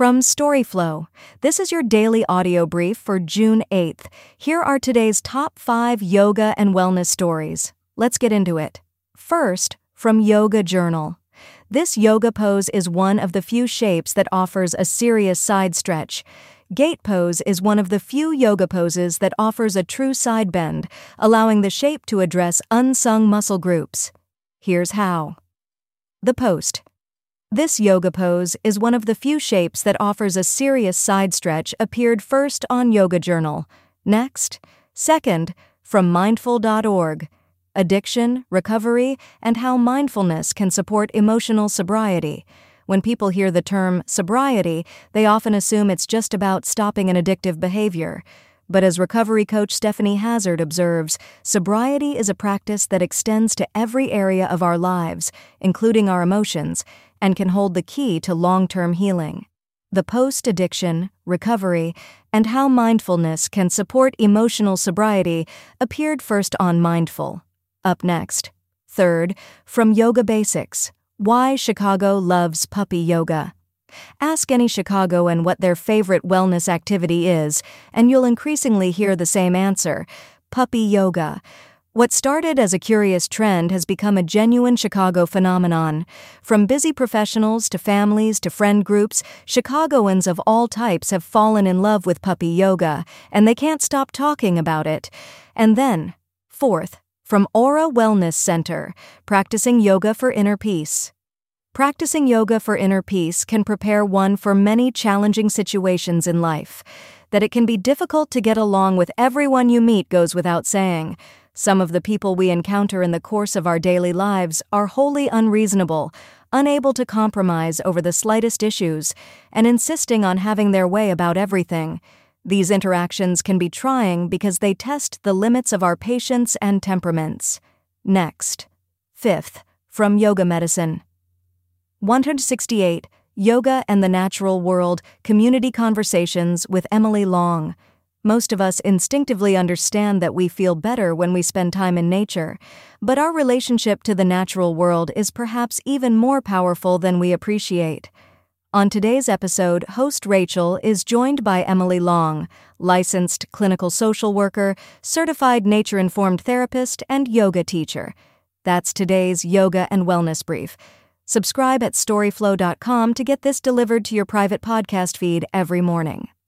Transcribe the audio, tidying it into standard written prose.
From Storyflow, this is your daily audio brief for June 8th. Here are today's top 5 yoga and wellness stories. Let's get into it. First, from Yoga Journal. This yoga pose is one of the few shapes that offers a serious side stretch. Gate pose is one of the few yoga poses that offers a true side bend, allowing the shape to address unsung muscle groups. Here's how. The Post. This yoga pose is one of the few shapes that offers a serious side stretch appeared first on Yoga Journal. Next. Second, from mindful.org. Addiction, recovery, and how mindfulness can support emotional sobriety. When people hear the term sobriety, they often assume it's just about stopping an addictive behavior. But as recovery coach Stephanie Hazard observes, sobriety is a practice that extends to every area of our lives, including our emotions, and can hold the key to long-term healing. The Post-Addiction, Recovery, and How Mindfulness Can Support Emotional Sobriety appeared first on Mindful. Up next. Third, from Yoga Basics. Why Chicago Loves Puppy Yoga. Ask any Chicagoan what their favorite wellness activity is, and you'll increasingly hear the same answer: puppy yoga. What started as a curious trend has become a genuine Chicago phenomenon. From busy professionals to families to friend groups, Chicagoans of all types have fallen in love with puppy yoga, and they can't stop talking about it. And then, fourth, from Aura Wellness Center, Practicing Yoga for Inner Peace. Practicing yoga for inner peace can prepare one for many challenging situations in life. That it can be difficult to get along with everyone you meet goes without saying. Some of the people we encounter in the course of our daily lives are wholly unreasonable, unable to compromise over the slightest issues, and insisting on having their way about everything. These interactions can be trying because they test the limits of our patience and temperaments. Next. Fifth, from Yoga Medicine. 168, Yoga and the Natural World, Community Conversations with Emily Long. Most of us instinctively understand that we feel better when we spend time in nature, but our relationship to the natural world is perhaps even more powerful than we appreciate. On today's episode, host Rachel is joined by Emily Long, licensed clinical social worker, certified nature-informed therapist, and yoga teacher. That's today's Yoga and Wellness Brief. Subscribe at storyflow.com to get this delivered to your private podcast feed every morning.